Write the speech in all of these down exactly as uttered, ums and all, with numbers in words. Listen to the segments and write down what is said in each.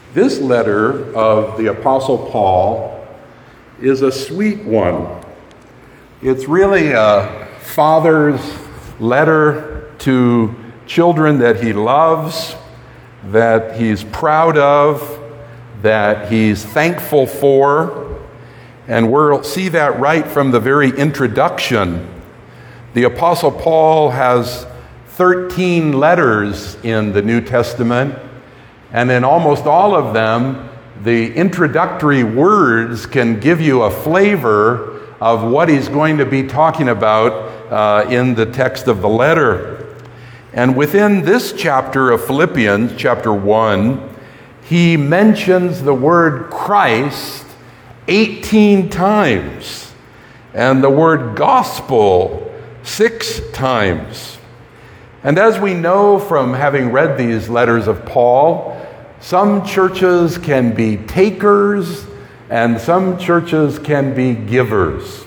This letter of the Apostle Paul is a sweet one. It's really a father's letter to children that he loves, that he's proud of, that he's thankful for. And we'll see that right from the very introduction. The Apostle Paul has thirteen letters in the New Testament, and in almost all of them, the introductory words can give you a flavor of what he's going to be talking about uh, in the text of the letter. And within this chapter of Philippians, chapter one, he mentions the word Christ eighteen times, and the word gospel six times. And as we know from having read these letters of Paul, some churches can be takers and some churches can be givers.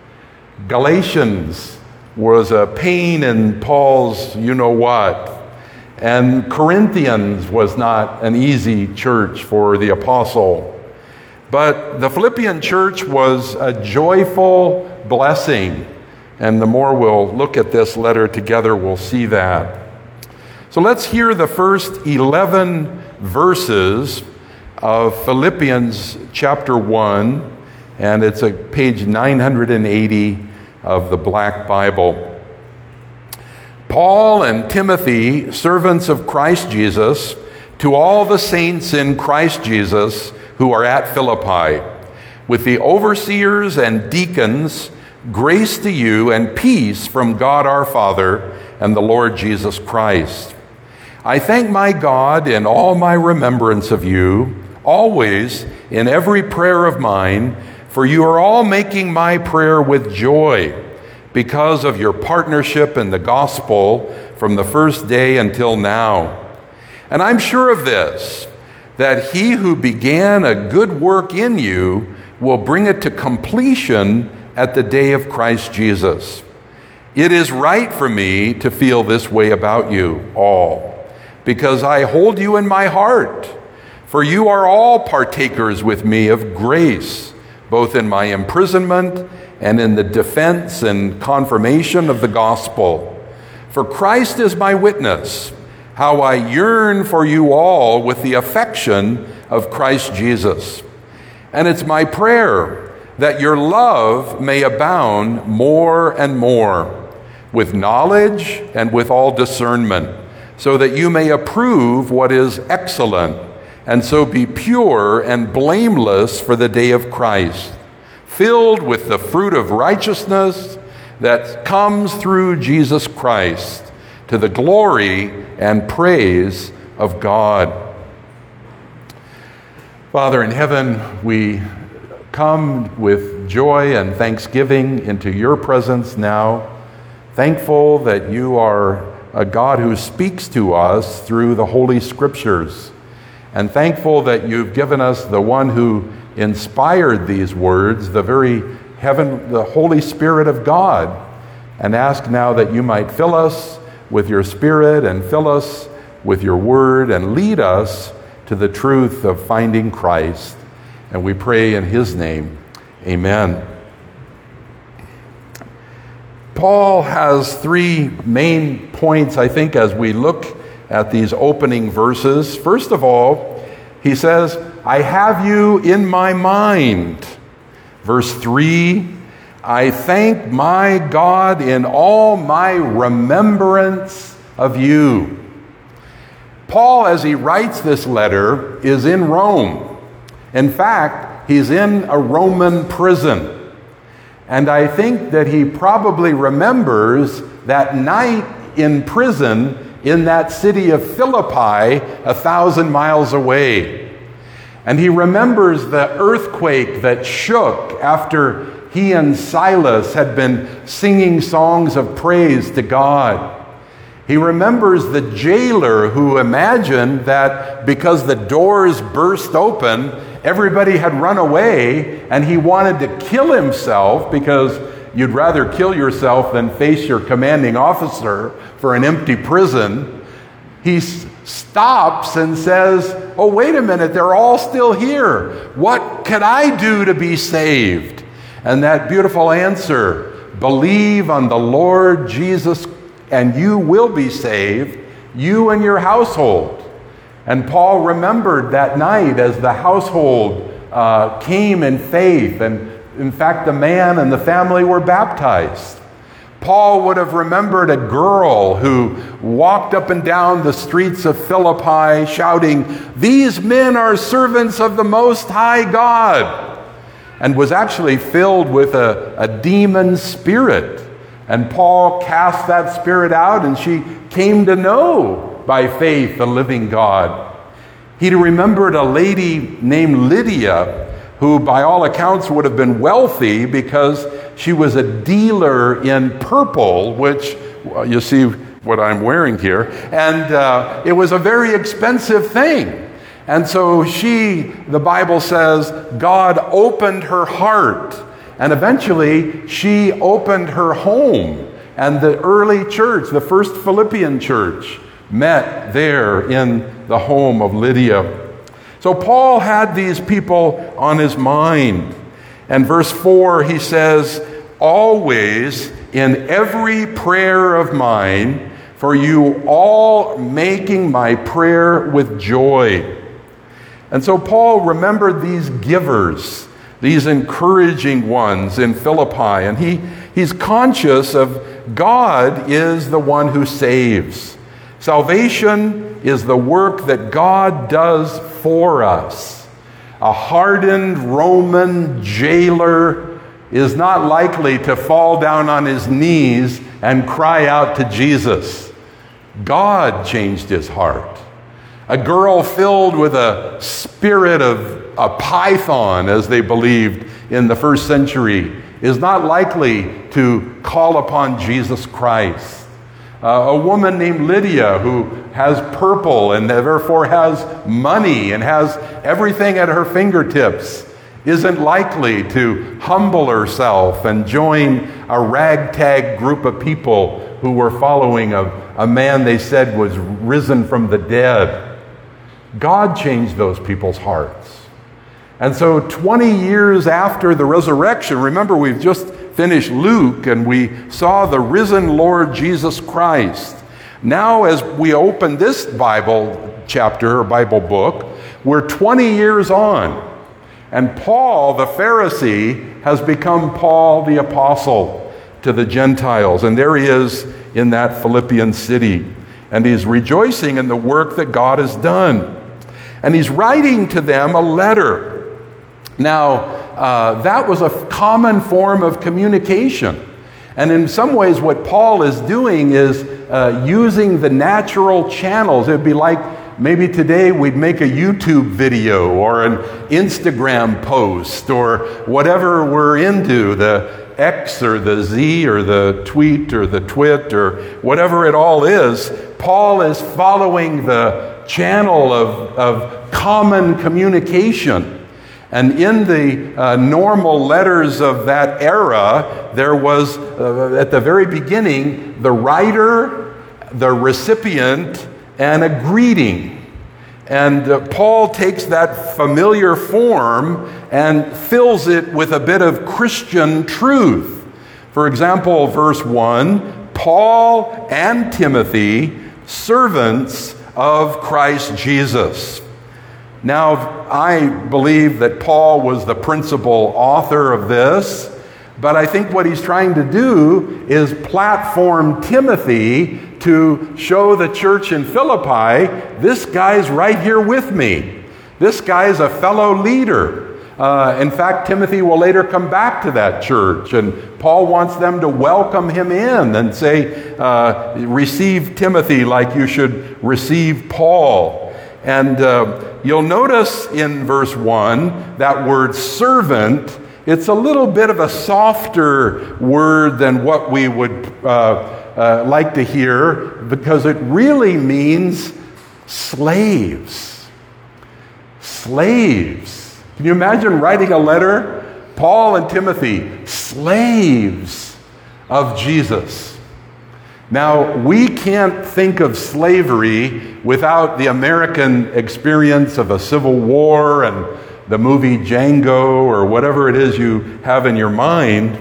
Galatians was a pain in Paul's you-know-what, and Corinthians was not an easy church for the apostle. But the Philippian church was a joyful blessing, and the more we'll look at this letter together, we'll see that. So let's hear the first eleven verses of Philippians chapter one, and it's a page nine hundred eighty of the Black Bible. Paul and Timothy, servants of Christ Jesus, to all the saints in Christ Jesus who are at Philippi, with the overseers and deacons, grace to you and peace from God our Father and the Lord Jesus Christ. I thank my God in all my remembrance of you, always in every prayer of mine, for you are all making my prayer with joy because of your partnership in the gospel from the first day until now. And I'm sure of this, that he who began a good work in you will bring it to completion at the day of Christ Jesus. It is right for me to feel this way about you all, because I hold you in my heart, for you are all partakers with me of grace, both in my imprisonment and in the defense and confirmation of the gospel. For Christ is my witness, how I yearn for you all with the affection of Christ Jesus. And it's my prayer that your love may abound more and more, with knowledge and with all discernment, so that you may approve what is excellent, and so be pure and blameless for the day of Christ, filled with the fruit of righteousness that comes through Jesus Christ, to the glory and praise of God. Father in heaven, we come with joy and thanksgiving into your presence now, thankful that you are a God who speaks to us through the Holy Scriptures, and thankful that you've given us the one who inspired these words, the very heaven, the Holy Spirit of God, and ask now that you might fill us with your Spirit and fill us with your word and lead us to the truth of finding Christ. And we pray in his name, amen. Paul has three main points, I think, as we look at these opening verses. First of all, he says, I have you in my mind. Verse three, I thank my God in all my remembrance of you. Paul, as he writes this letter, is in Rome. In fact, he's in a Roman prison. And I think that he probably remembers that night in prison in that city of Philippi, a thousand miles away. And he remembers the earthquake that shook after he and Silas had been singing songs of praise to God. He remembers the jailer who imagined that because the doors burst open, everybody had run away, and he wanted to kill himself because you'd rather kill yourself than face your commanding officer for an empty prison. He stops and says, oh, wait a minute, they're all still here. What can I do to be saved? And that beautiful answer, believe on the Lord Jesus and you will be saved, you and your household. And Paul remembered that night as the household uh, came in faith, and in fact the man and the family were baptized. Paul would have remembered a girl who walked up and down the streets of Philippi shouting, "These men are servants of the Most High God," and was actually filled with a, a demon spirit. And Paul cast that spirit out, and she came to know by faith the living God. He remembered a lady named Lydia, who by all accounts would have been wealthy because she was a dealer in purple, which, well, you see what I'm wearing here, and uh, it was a very expensive thing. And so she, the Bible says, God opened her heart, and eventually she opened her home. And the early church, the first Philippian church, met there in the home of Lydia. So Paul had these people on his mind. And verse four, he says, always in every prayer of mine, for you all making my prayer with joy. And so Paul remembered these givers, these encouraging ones in Philippi, and he, he's conscious of God is the one who saves. Salvation is the work that God does for us. A hardened Roman jailer is not likely to fall down on his knees and cry out to Jesus. God changed his heart. A girl filled with a spirit of a python, as they believed in the first century, is not likely to call upon Jesus Christ. Uh, a woman named Lydia who has purple and therefore has money and has everything at her fingertips isn't likely to humble herself and join a ragtag group of people who were following a, a man they said was risen from the dead. God changed those people's hearts. And so twenty years after the resurrection, remember we've just finished Luke and we saw the risen Lord Jesus Christ. Now as we open this Bible chapter or Bible book, we're twenty years on. And Paul, the Pharisee, has become Paul the Apostle to the Gentiles. And there he is in that Philippian city. And he's rejoicing in the work that God has done. And he's writing to them a letter. Now, uh, that was a common form of communication. And in some ways, what Paul is doing is uh, using the natural channels. It would be like maybe today we'd make a YouTube video or an Instagram post or whatever we're into, the X or the Z or the tweet or the twit or whatever it all is. Paul is following the channel of, of common communication. And in the uh, normal letters of that era, there was, uh, at the very beginning, the writer, the recipient, and a greeting. And uh, Paul takes that familiar form and fills it with a bit of Christian truth. For example, verse one, Paul and Timothy, servants of Christ Jesus. Now, I believe that Paul was the principal author of this, but I think what he's trying to do is platform Timothy to show the church in Philippi, this guy's right here with me. This guy's a fellow leader. Uh, in fact, Timothy will later come back to that church, and Paul wants them to welcome him in and say, uh, receive Timothy like you should receive Paul. And uh, you'll notice in verse one, that word servant, it's a little bit of a softer word than what we would uh, uh, like to hear, because it really means slaves. Slaves. Can you imagine writing a letter? Paul and Timothy, slaves of Jesus. Now, we can't think of slavery without the American experience of a civil war and the movie Django or whatever it is you have in your mind.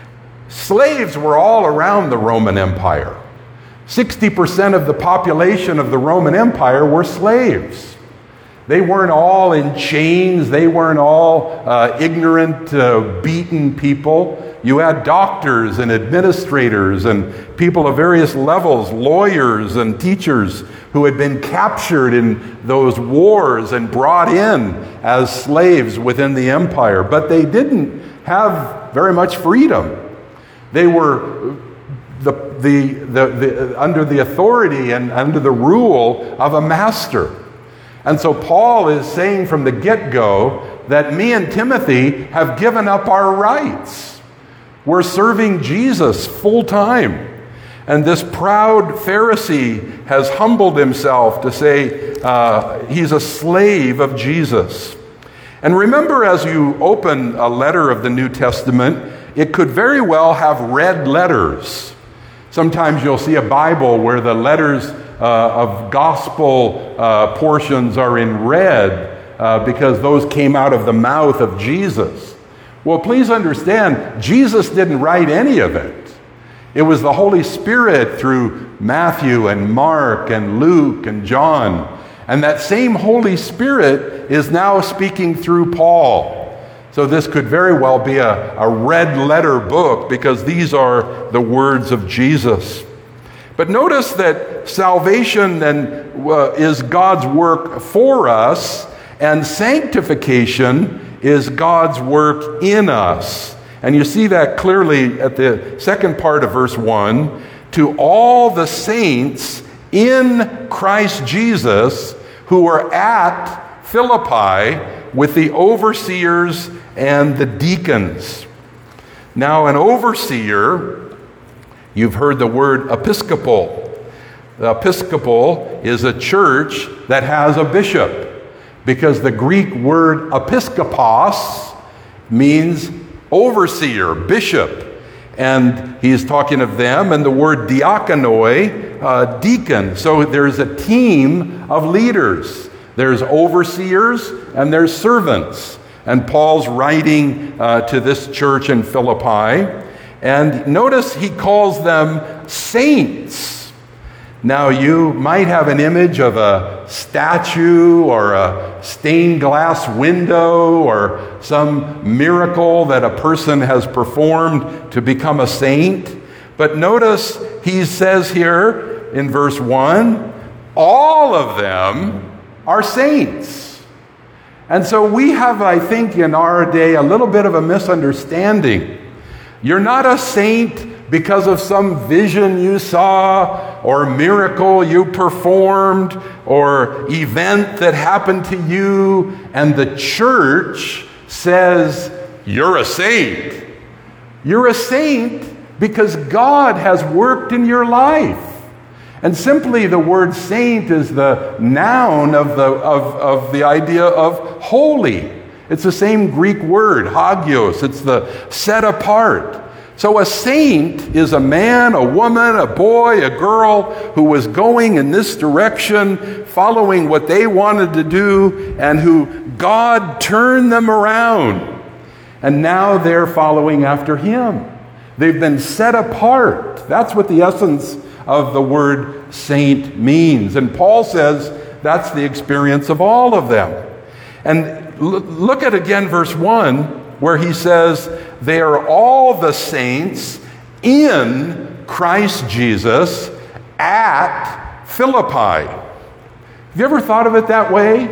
Slaves were all around the Roman Empire. sixty percent of the population of the Roman Empire were slaves. They weren't all in chains. They weren't all uh, ignorant, uh, beaten people. You had doctors and administrators and people of various levels, lawyers and teachers who had been captured in those wars and brought in as slaves within the empire. But they didn't have very much freedom. They were the, the, the, the, under the authority and under the rule of a master. And so Paul is saying from the get-go that me and Timothy have given up our rights. We're serving Jesus full time. And this proud Pharisee has humbled himself to say uh, he's a slave of Jesus. And remember, as you open a letter of the New Testament, it could very well have red letters. Sometimes you'll see a Bible where the letters uh, of gospel uh, portions are in red uh, because those came out of the mouth of Jesus. Well, please understand, Jesus didn't write any of it. It was the Holy Spirit through Matthew and Mark and Luke and John. And that same Holy Spirit is now speaking through Paul. So this could very well be a, a red letter book because these are the words of Jesus. But notice that salvation and, uh, is God's work for us, and sanctification is God's work in us. And you see that clearly at the second part of verse one. To all the saints in Christ Jesus who are at Philippi with the overseers and the deacons. Now, an overseer, you've heard the word episcopal. The episcopal is a church that has a bishop, because the Greek word episkopos means overseer, bishop. And he's talking of them, and the word diakonoi, uh, deacon. So there's a team of leaders. There's overseers and there's servants. And Paul's writing uh, to this church in Philippi. And notice he calls them saints. Now, you might have an image of a statue or a stained glass window or some miracle that a person has performed to become a saint. But notice he says here in verse one, all of them are saints. And so we have, I think, in our day a little bit of a misunderstanding. You're not a saint because of some vision you saw or miracle you performed or event that happened to you, and the church says you're a saint. You're a saint because God has worked in your life. And simply the word saint is the noun of the, of, of the idea of holy. It's the same Greek word, hagios. It's the set apart. So a saint is a man, a woman, a boy, a girl who was going in this direction, following what they wanted to do, and who God turned them around. And now they're following after Him. They've been set apart. That's what the essence of the word saint means. And Paul says that's the experience of all of them. And l- look at again verse one, where he says, they are all the saints in Christ Jesus at Philippi. Have you ever thought of it that way?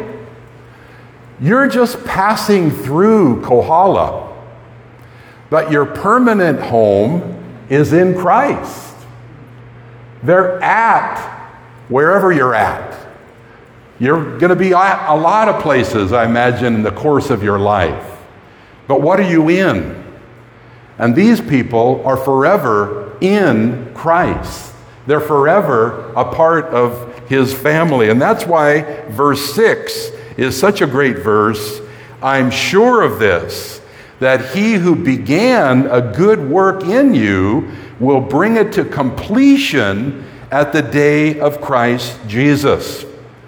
You're just passing through Kohala, but your permanent home is in Christ. They're at wherever you're at. You're going to be at a lot of places, I imagine, in the course of your life. But what are you in? And these people are forever in Christ. They're forever a part of His family. And that's why verse six is such a great verse. I'm sure of this, that He who began a good work in you will bring it to completion at the day of Christ Jesus.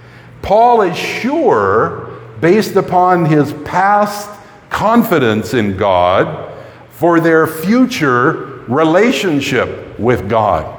Paul is sure, based upon his past confidence in God, for their future relationship with God.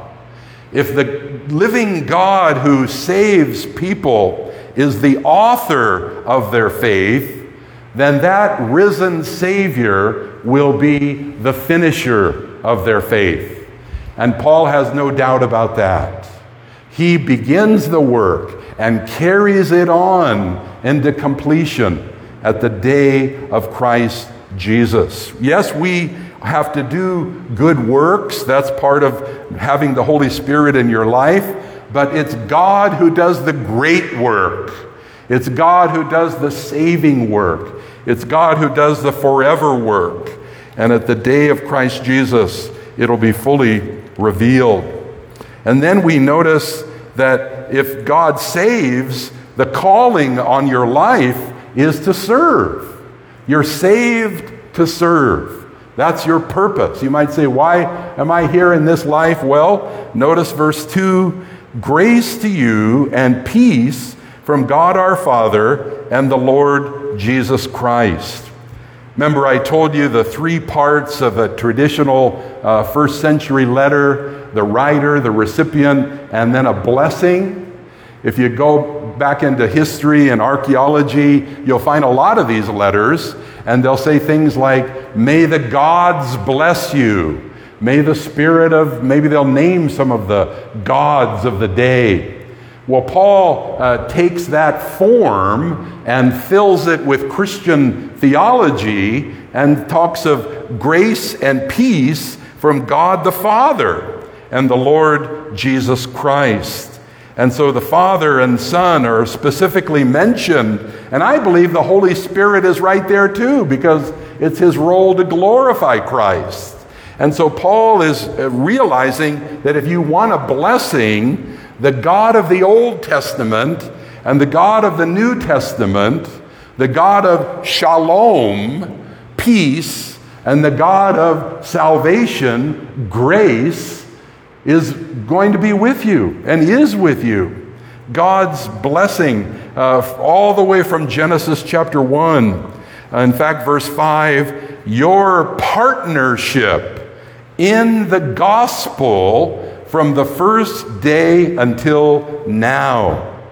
If the living God who saves people is the author of their faith, then that risen Savior will be the finisher of their faith. And Paul has no doubt about that. He begins the work and carries it on into completion at the day of Christ Jesus. Yes, we have to do good works. That's part of having the Holy Spirit in your life. But it's God who does the great work. It's God who does the saving work. It's God who does the forever work. And at the day of Christ Jesus, it'll be fully revealed. And then we notice that if God saves, the calling on your life is to serve. You're saved to serve. That's your purpose. You might say, why am I here in this life? Well, notice verse two, grace to you and peace from God our Father and the Lord Jesus Christ. Remember, I told you the three parts of a traditional uh, first century letter: the writer, the recipient, and then a blessing. If you go back into history and archaeology, you'll find a lot of these letters, and they'll say things like, may the gods bless you. May the spirit of, maybe they'll name some of the gods of the day. Well, Paul uh, takes that form and fills it with Christian theology and talks of grace and peace from God the Father and the Lord Jesus Christ. And so the Father and Son are specifically mentioned. And I believe the Holy Spirit is right there too, because it's his role to glorify Christ. And so Paul is realizing that if you want a blessing, the God of the Old Testament and the God of the New Testament, the God of shalom, peace, and the God of salvation, grace, is going to be with you and is with you. God's blessing uh, all the way from Genesis chapter one. Uh, in fact, verse five, your partnership in the gospel from the first day until now.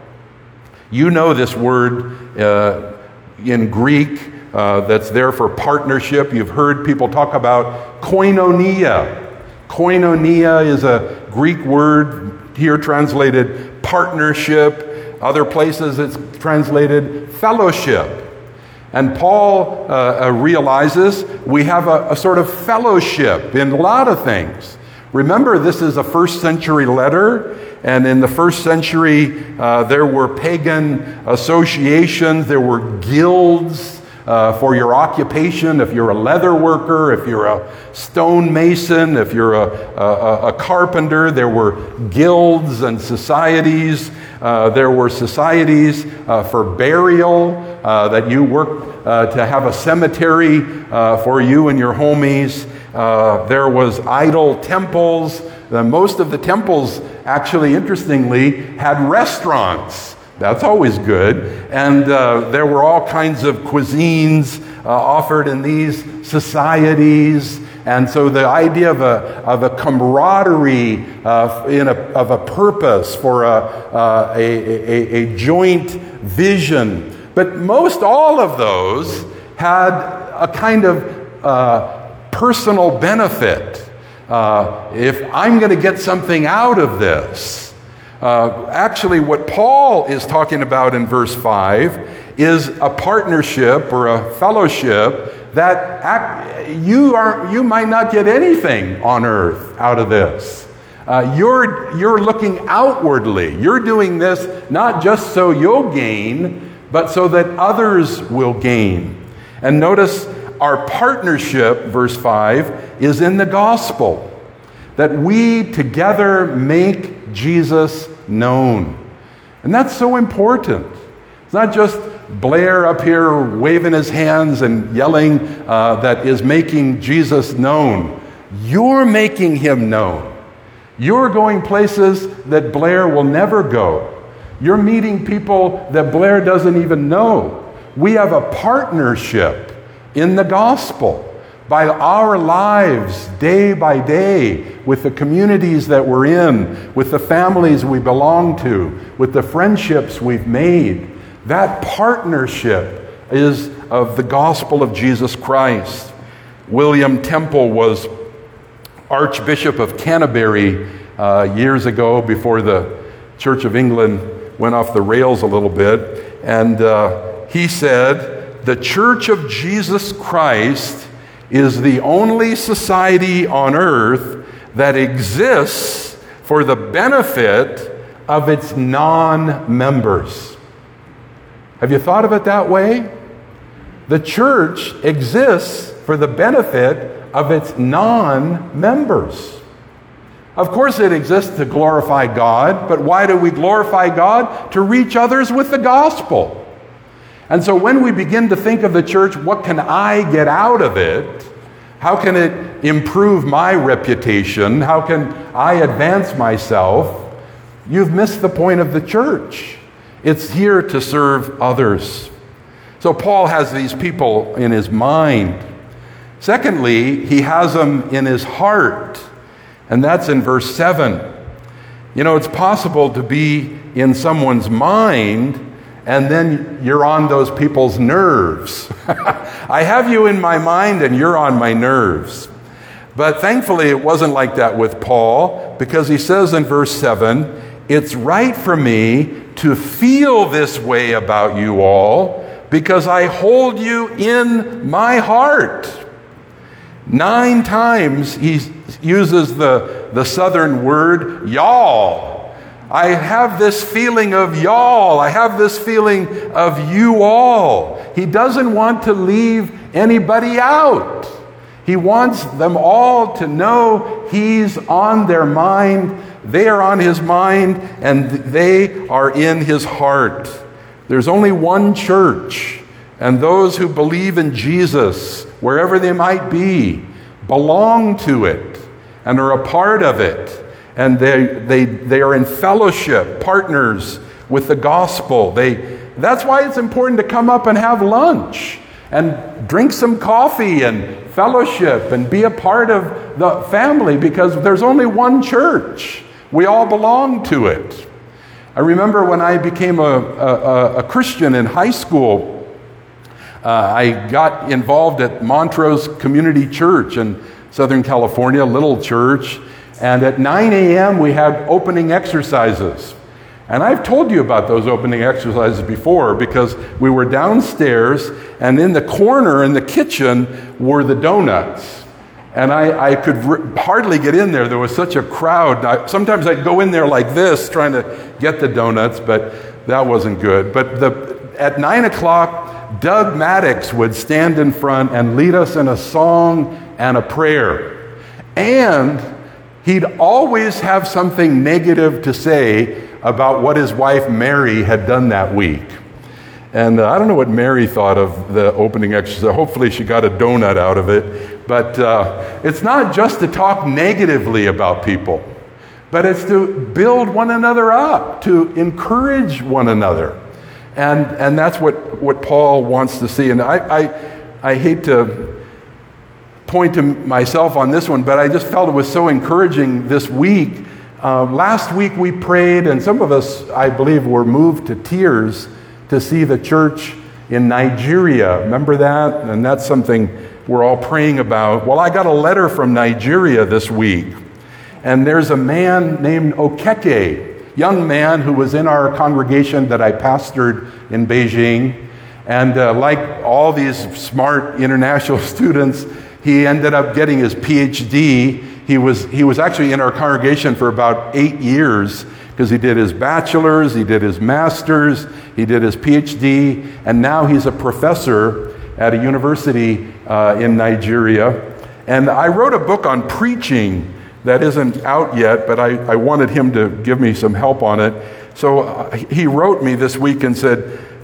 You know this word uh, in Greek uh, that's there for partnership. You've heard people talk about koinonia. Koinonia is a Greek word, here translated partnership. Other places it's translated fellowship. And Paul uh, uh, realizes we have a, a sort of fellowship in a lot of things. Remember, this is a first century letter, and in the first century uh, there were pagan associations, there were guilds uh, for your occupation. If you're a leather worker, if you're a stonemason, if you're a, a, a carpenter, there were guilds and societies. Uh, there were societies uh, for burial, uh, that you worked uh, to have a cemetery uh, for you and your homies. Uh, there was idol temples. Uh, most of the temples, actually, interestingly, had restaurants. That's always good. And uh, there were all kinds of cuisines uh, offered in these societies. And so the idea of a, of a camaraderie uh, in a, of a purpose for a, uh, a, a, a joint vision. But most all of those had a kind of uh, personal benefit. Uh, if I'm going to get something out of this, uh, actually what Paul is talking about in verse five is a partnership or a fellowship that act, you are you might not get anything on earth out of this. Uh, you're you're looking outwardly. You're doing this not just so you'll gain, but so that others will gain. And notice our partnership, verse five, is in the gospel. That we together make Jesus known. And that's so important. It's not just Blair up here waving his hands and yelling uh, that is making Jesus known. You're making him known. You're going places that Blair will never go. You're meeting people that Blair doesn't even know. We have a partnership in the gospel by our lives day by day with the communities that we're in, with the families we belong to, with the friendships we've made. That partnership is of the gospel of Jesus Christ. William Temple was Archbishop of Canterbury uh, years ago, before the Church of England went off the rails a little bit. And uh, he said, "The Church of Jesus Christ is the only society on earth that exists for the benefit of its non-members." Have you thought of it that way? The church exists for the benefit of its non-members. Of course it exists to glorify God, but why do we glorify God? To reach others with the gospel. And so when we begin to think of the church, what can I get out of it? How can it improve my reputation? How can I advance myself? You've missed the point of the church. It's here to serve others. So Paul has these people in his mind. Secondly, he has them in his heart. And that's in verse seven. You know, it's possible to be in someone's mind and then you're on those people's nerves. I have you in my mind and you're on my nerves. But thankfully it wasn't like that with Paul, because he says in verse seven, "It's right for me to feel this way about you all because I hold you in my heart." Nine times he uses the, the southern word, y'all. I have this feeling of y'all. I have this feeling of you all. He doesn't want to leave anybody out. He wants them all to know he's on their mind, they are on his mind, and they are in his heart. There's only one church, and those who believe in Jesus, wherever they might be, belong to it and are a part of it. And they they they are in fellowship, partners with the gospel. They that's why it's important to come up and have lunch and drink some coffee and fellowship and be a part of the family, because there's only one church. We all belong to it. I remember when I became a, a, a Christian in high school, uh, I got involved at Montrose Community Church in Southern California, a little church. And at nine a.m. we had opening exercises. And I've told you about those opening exercises before, because we were downstairs and in the corner in the kitchen were the donuts. And I, I could r- hardly get in there. There was such a crowd. I, sometimes I'd go in there like this trying to get the donuts, but that wasn't good. But the, at nine o'clock, Doug Maddox would stand in front and lead us in a song and a prayer. And he'd always have something negative to say about what his wife Mary had done that week. And uh, I don't know what Mary thought of the opening exercise. Hopefully she got a donut out of it. But uh, it's not just to talk negatively about people, but it's to build one another up, to encourage one another. And and that's what, what Paul wants to see. And I, I, I hate to point to myself on this one, but I just felt it was so encouraging this week. Uh, last week we prayed, and some of us, I believe, were moved to tears to see the church in Nigeria. Remember that? And that's something we're all praying about. Well, I got a letter from Nigeria this week, and there's a man named Okeke, young man who was in our congregation that I pastored in Beijing. And uh, like all these smart international students, he ended up getting his P H D. He was he was actually in our congregation for about eight years because he did his bachelor's, he did his master's, he did his P H D, and now he's a professor at a university uh, in Nigeria. And I wrote a book on preaching that isn't out yet, but I, I wanted him to give me some help on it. So uh, he wrote me this week and said,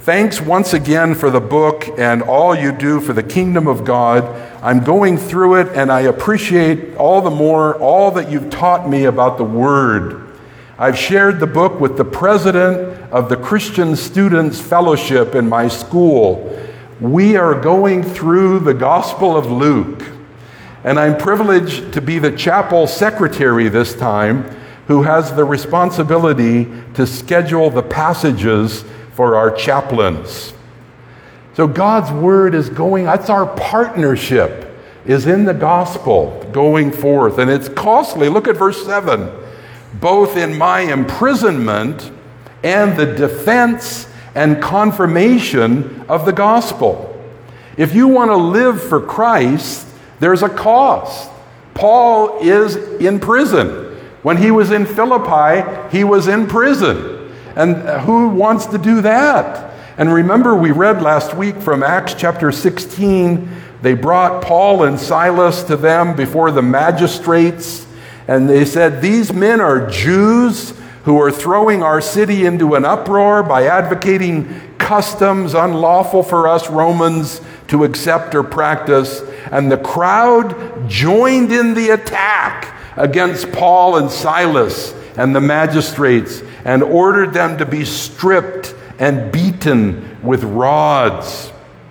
Thanks once again for the book and all you do for the kingdom of God. I'm going through it, and I appreciate all the more all that you've taught me about the Word. I've shared the book with the president of the Christian Students Fellowship in my school. We are going through the Gospel of Luke, and I'm privileged to be the chapel secretary this time, who has the responsibility to schedule the passages for our chaplains. So God's Word is going, that's our partnership, is in the gospel going forth. And it's costly. Look at verse seven. Both in my imprisonment and the defense and confirmation of the gospel. If you want to live for Christ, there's a cost. Paul is in prison. When he was in Philippi, he was in prison. And who wants to do that? And remember, we read last week from Acts chapter sixteen, they brought Paul and Silas to them before the magistrates, and they said, these men are Jews who are throwing our city into an uproar by advocating customs unlawful for us Romans to accept or practice. And the crowd joined in the attack against Paul and Silas and the magistrates, and ordered them to be stripped and beaten with rods.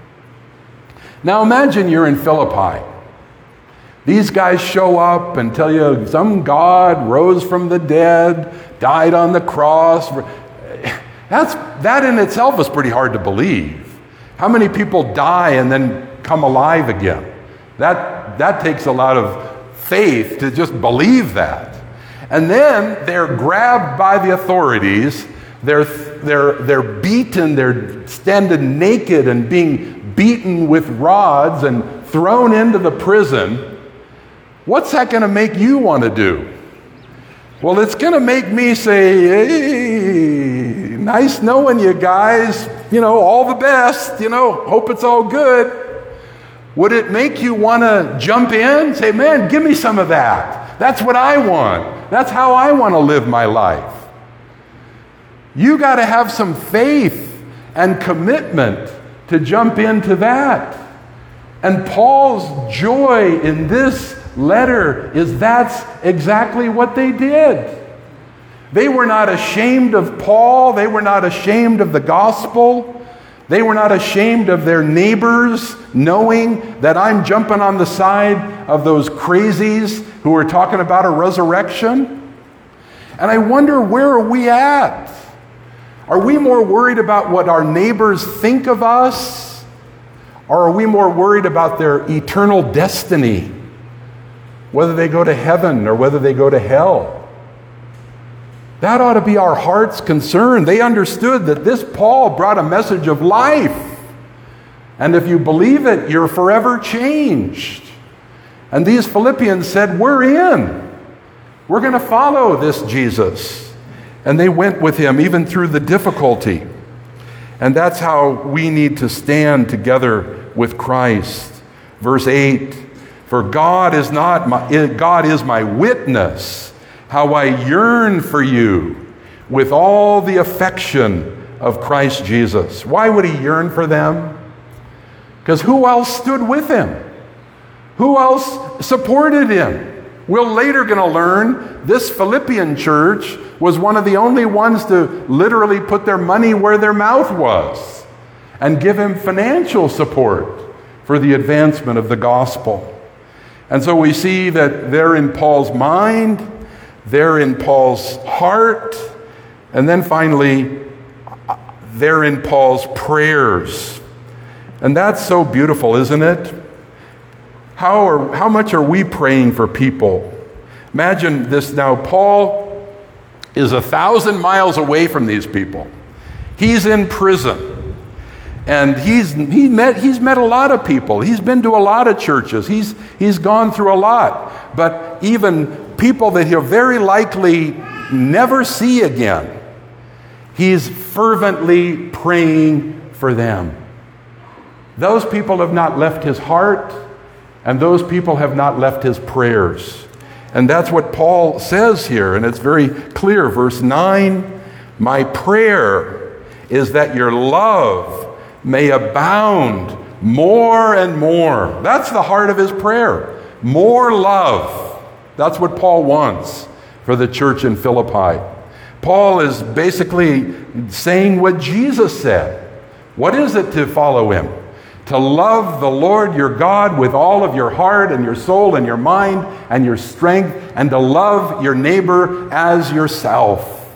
Now imagine you're in Philippi. These guys show up and tell you some God rose from the dead, died on the cross. That's, that in itself is pretty hard to believe. How many people die and then come alive again? That, that takes a lot of faith to just believe that. And then they're grabbed by the authorities, they're, they're, they're beaten, they're standing naked and being beaten with rods and thrown into the prison. What's that going to make you want to do? Well, it's going to make me say, hey, nice knowing you guys, you know, all the best, you know, hope it's all good. Would it make you want to jump in? Say, man, give me some of that. That's what I want. That's how I want to live my life. You got to have some faith and commitment to jump into that. And Paul's joy in this letter is that's exactly what they did. They were not ashamed of Paul. They were not ashamed of the gospel. They were not ashamed of their neighbors knowing that I'm jumping on the side of those crazies who are talking about a resurrection. And I wonder, where are we at? Are we more worried about what our neighbors think of us? Or are we more worried about their eternal destiny? Whether they go to heaven or whether they go to hell? That ought to be our heart's concern. They understood that this Paul brought a message of life. And if you believe it, you're forever changed. And these Philippians said, we're in. We're going to follow this Jesus. And they went with him even through the difficulty. And that's how we need to stand together with Christ. Verse eight, for God is not my, God is my witness, how I yearn for you with all the affection of Christ Jesus. Why would he yearn for them? Because who else stood with him? Who else supported him? We're later going to learn this Philippian church was one of the only ones to literally put their money where their mouth was and give him financial support for the advancement of the gospel. And so we see that they're in Paul's mind, they're in Paul's heart, and then finally, they're in Paul's prayers. And that's so beautiful, isn't it? How, are, how much are we praying for people? Imagine this now. Paul is a thousand miles away from these people. He's in prison. And he's, he met, he's met a lot of people. He's been to a lot of churches. He's, he's gone through a lot. But even people that he'll very likely never see again, he's fervently praying for them. Those people have not left his heart, and those people have not left his prayers. And that's what Paul says here, and it's very clear. Verse nine, my prayer is that your love may abound more and more. That's the heart of his prayer. More love. That's what Paul wants for the church in Philippi. Paul is basically saying what Jesus said. What is it to follow him? To love the Lord your God with all of your heart and your soul and your mind and your strength, and to love your neighbor as yourself.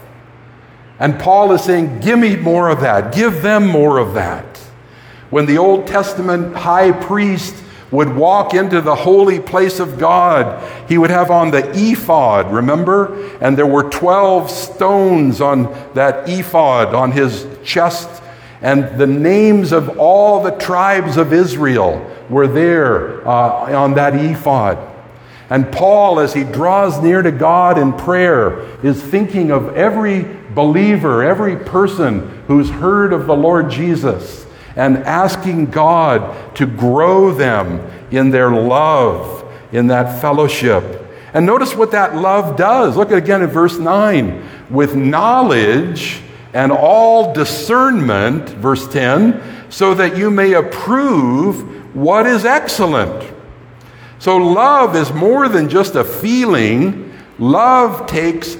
And Paul is saying, give me more of that. Give them more of that. When the Old Testament high priest would walk into the holy place of God, he would have on the ephod, remember? And there were twelve stones on that ephod on his chest, and the names of all the tribes of Israel were there uh, on that ephod. And Paul, as he draws near to God in prayer, is thinking of every believer, every person who's heard of the Lord Jesus, and asking God to grow them in their love, in that fellowship. And notice what that love does. Look again at verse nine. With knowledge and all discernment, verse ten, so that you may approve what is excellent. So love is more than just a feeling. Love takes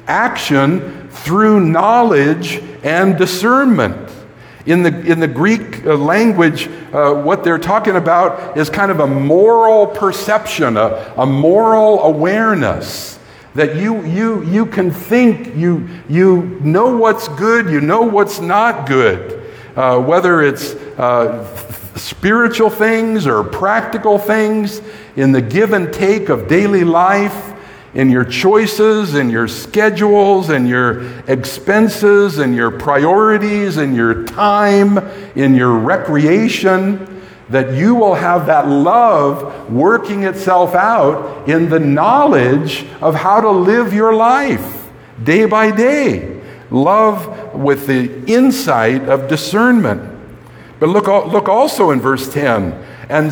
action through knowledge and discernment. In the, in the Greek uh, language, uh, what they're talking about is kind of a moral perception, a, a moral awareness. That you, you, you can think, you, you know what's good, you know what's not good. Uh, whether it's uh, spiritual things or practical things, in the give and take of daily life, in your choices, in your schedules, in your expenses, in your priorities, in your time, in your recreation, that you will have that love working itself out in the knowledge of how to live your life day by day. Love with the insight of discernment. But look, look also in verse ten. And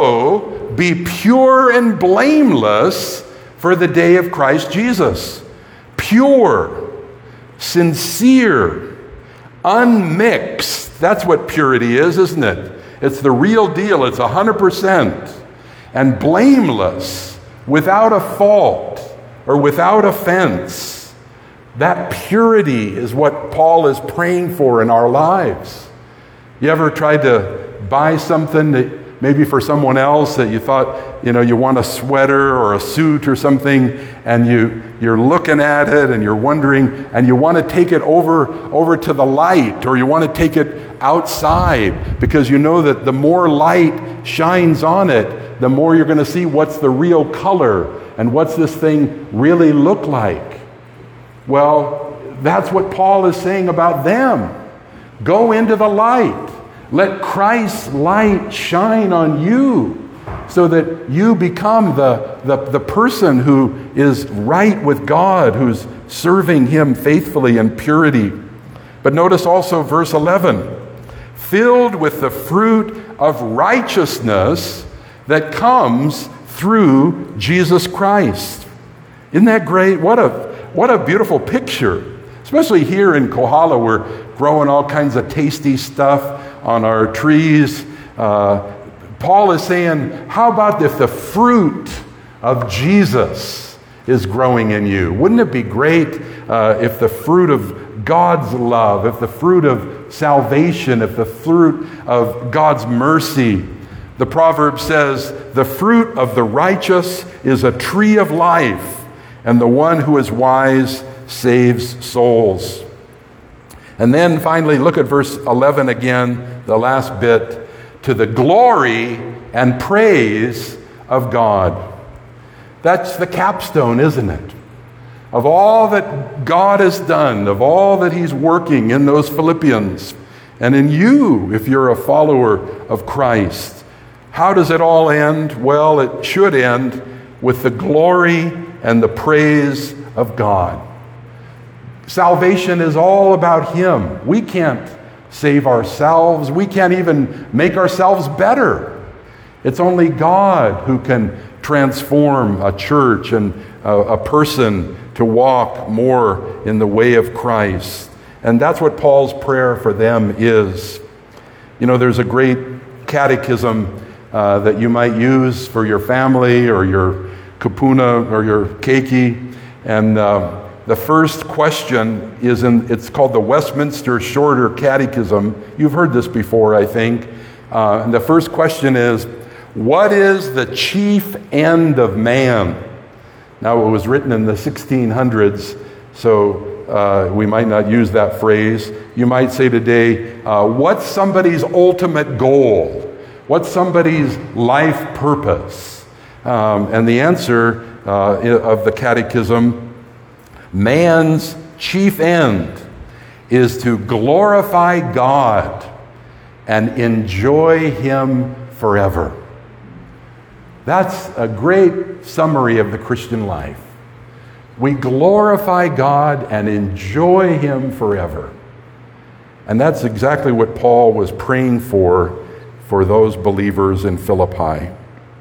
so be pure and blameless for the day of Christ Jesus. Pure, sincere, unmixed. That's what purity is, isn't it? It's the real deal. It's one hundred percent. And blameless, without a fault or without offense. That purity is what Paul is praying for in our lives. You ever tried to buy something that maybe for someone else that you thought, you know, you want a sweater or a suit or something, and you, you're looking at it and you're wondering, and you want to take it over, over to the light, or you want to take it outside, because you know that the more light shines on it, the more you're going to see what's the real color and what's this thing really look like. Well, that's what Paul is saying about them. Go into the light. Let Christ's light shine on you so that you become the, the, the person who is right with God, who's serving him faithfully in purity. But notice also verse eleven, filled with the fruit of righteousness that comes through Jesus Christ. Isn't that great? What a, what a beautiful picture. Especially here in Kohala, we're growing all kinds of tasty stuff on our trees. Uh, Paul is saying, how about if the fruit of Jesus is growing in you? Wouldn't it be great uh, if the fruit of God's love, if the fruit of salvation, if the fruit of God's mercy? The proverb says, the fruit of the righteous is a tree of life, and the one who is wise saves souls. And then finally, look at verse eleven again, the last bit, to the glory and praise of God. That's the capstone, isn't it? Of all that God has done, of all that he's working in those Philippians, and in you, if you're a follower of Christ. How does it all end? Well, it should end with the glory and the praise of God. Salvation is all about him. We can't save ourselves. We can't even make ourselves better. It's only God who can transform a church and a, a person to walk more in the way of Christ. And that's what Paul's prayer for them is. You know, there's a great catechism uh, that you might use for your family or your kupuna or your keiki. And uh, the first question is in, it's called the Westminster Shorter Catechism. You've heard this before, I think. Uh, and the first question is, what is the chief end of man? Now, it was written in the sixteen hundreds, so uh, we might not use that phrase. You might say today, uh, what's somebody's ultimate goal? What's somebody's life purpose? Um, and the answer uh, of the catechism, man's chief end is to glorify God and enjoy Him forever. That's a great summary of the Christian life. We glorify God and enjoy Him forever. And that's exactly what Paul was praying for, for those believers in Philippi.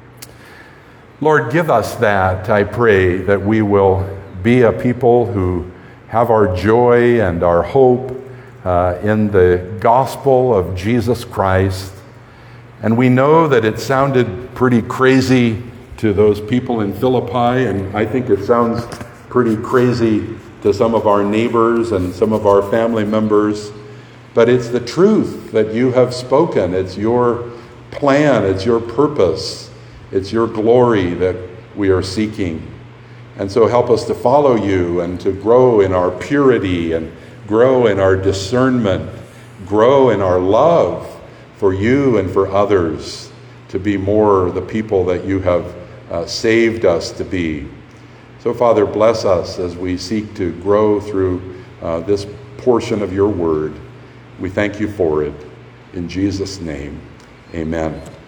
Lord, give us that, I pray, that we will be a people who have our joy and our hope uh, in the gospel of Jesus Christ. And we know that it sounded pretty crazy to those people in Philippi, and I think it sounds pretty crazy to some of our neighbors and some of our family members. But it's the truth that you have spoken. It's your plan, it's your purpose, it's your glory that we are seeking. And so help us to follow you and to grow in our purity and grow in our discernment, grow in our love for you and for others, to be more the people that you have uh, saved us to be. So, Father, bless us as we seek to grow through uh, this portion of your word. We thank you for it. In Jesus' name, amen.